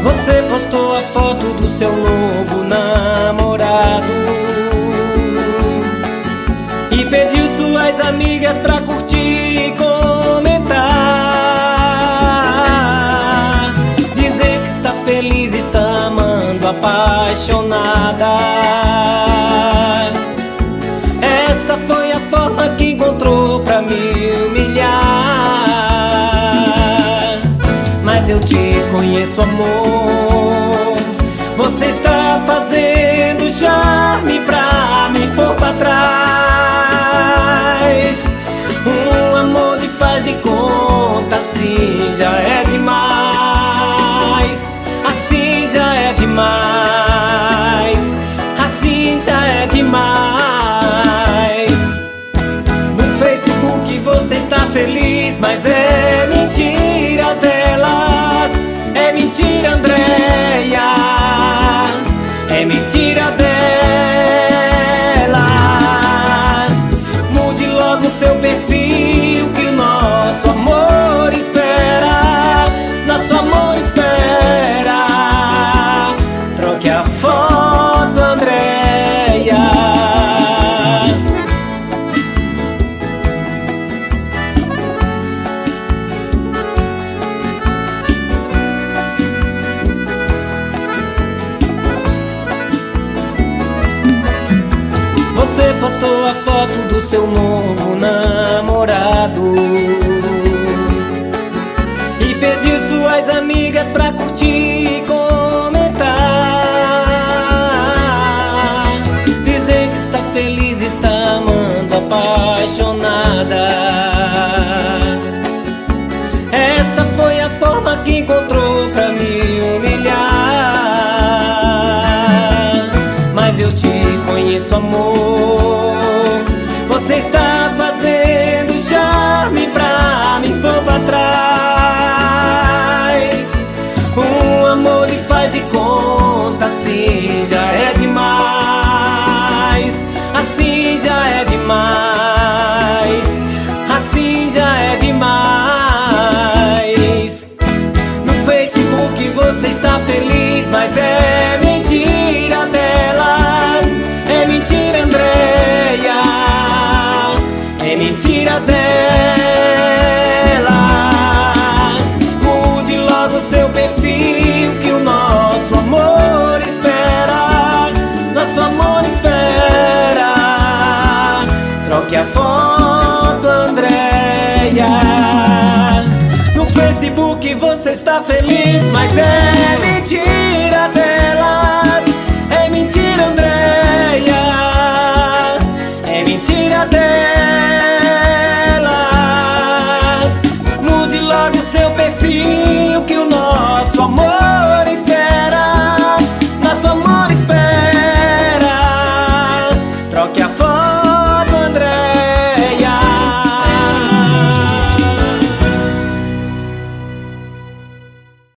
Você postou a foto do seu novo namorado e pediu suas amigas pra curtir e comentar, dizer que está feliz, está amando, apaixonada. Essa foi a forma que encontrou pra me humilhar. Mas eu te conheço, amor. Você está fazendo charme pra me pôr pra trás. Um amor de faz de conta, assim já é demais. Assim já é demais. Assim já é demais. No Facebook você está feliz, mas é mentira delas. É mentira, Andréia. É mentira delas. Mude logo seu perfil, que o nosso amor espera. Nosso amor espera. Troque a foto, Andréia. Você postou a foto do seu novo namorado e pediu suas amigas pra curtir e comentar, dizer que está feliz, está amando, apaixonada. Essa foi a forma que encontrou pra me humilhar. Mas eu te conheço, amor. Você está fazendo charme pra me pôr pra trás. Um amor de faz de conta, assim já é demais. Assim já é demais. Assim já é demais. No Facebook você está feliz, mas é mentira delas. É mentira, Andréia. É mentira delas. Mude logo seu perfil, que o nosso amor espera. Nosso amor espera. Troque a foto, Andréia. No Facebook você está feliz, mas é mentira delas. É mentira, Andréia.